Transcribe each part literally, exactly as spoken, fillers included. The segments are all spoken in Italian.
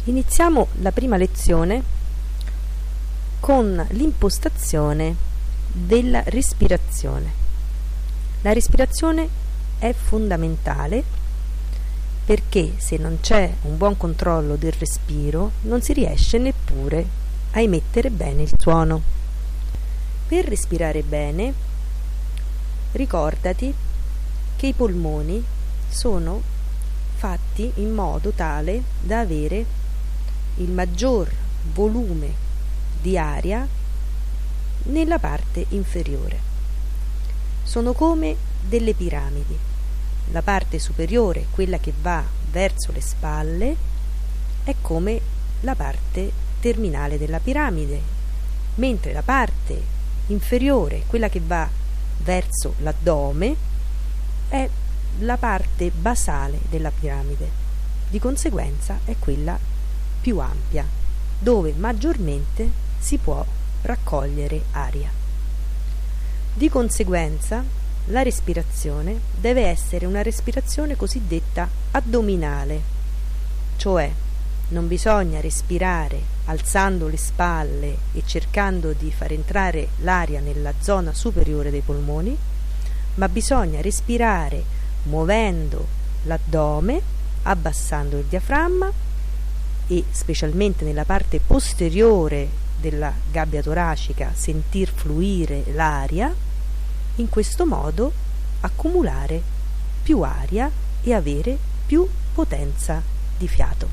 Iniziamo la prima lezione con l'impostazione della respirazione. La respirazione è fondamentale perché se non c'è un buon controllo del respiro non si riesce neppure a emettere bene il suono. Per respirare bene, ricordati che i polmoni sono fatti in modo tale da avere il maggior volume di aria nella parte inferiore. Sono come delle piramidi. La parte superiore, quella che va verso le spalle, è come la parte terminale della piramide, mentre la parte inferiore, quella che va verso l'addome, è la parte basale della piramide. Di conseguenza è quella più ampia, dove maggiormente si può raccogliere aria. Di conseguenza la respirazione deve essere una respirazione cosiddetta addominale, cioè non bisogna respirare alzando le spalle e cercando di far entrare l'aria nella zona superiore dei polmoni, ma bisogna respirare muovendo l'addome, abbassando il diaframma e specialmente nella parte posteriore della gabbia toracica sentir fluire l'aria, in questo modo accumulare più aria e avere più potenza di fiato.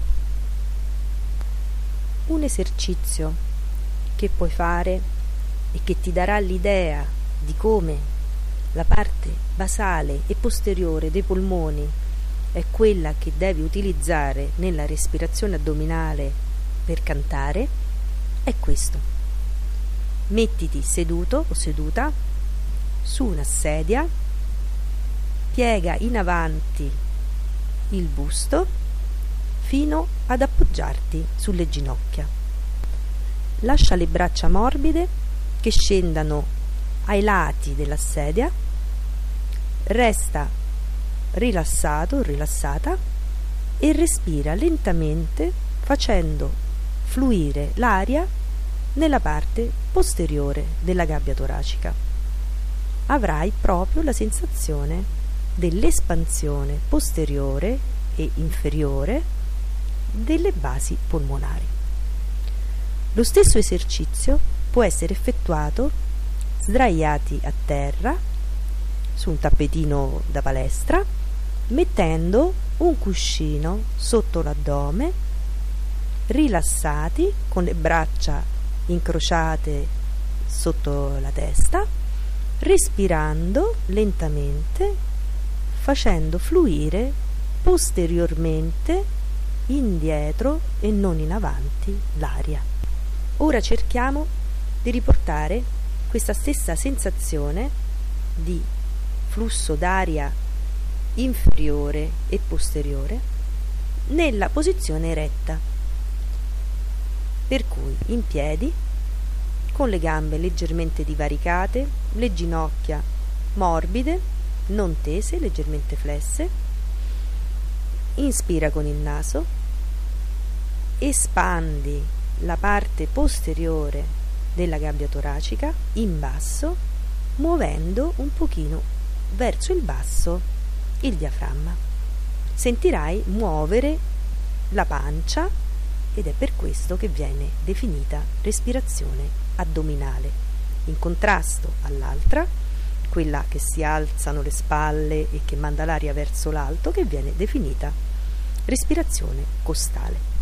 Un esercizio che puoi fare e che ti darà l'idea di come la parte basale e posteriore dei polmoni è quella che devi utilizzare nella respirazione addominale per cantare, è questo. Mettiti seduto o seduta su una sedia, piega in avanti il busto fino ad appoggiarti sulle ginocchia. Lascia le braccia morbide che scendano ai lati della sedia, resta rilassato o rilassata e respira lentamente facendo fluire l'aria nella parte posteriore della gabbia toracica. Avrai proprio la sensazione dell'espansione posteriore e inferiore delle basi polmonari. Lo stesso esercizio può essere effettuato sdraiati a terra su un tappetino da palestra, mettendo un cuscino sotto l'addome, rilassati con le braccia incrociate sotto la testa, respirando lentamente, facendo fluire posteriormente, indietro e non in avanti, l'aria. Ora cerchiamo di riportare questa stessa sensazione di flusso d'aria inferiore e posteriore nella posizione eretta, per cui in piedi con le gambe leggermente divaricate, le ginocchia morbide, non tese, leggermente flesse. Inspira con il naso, espandi la parte posteriore della gabbia toracica in basso, muovendo un pochino verso il basso il diaframma. Sentirai muovere la pancia ed è per questo che viene definita respirazione addominale, in contrasto all'altra, quella che si alzano le spalle e che manda l'aria verso l'alto, che viene definita respirazione costale.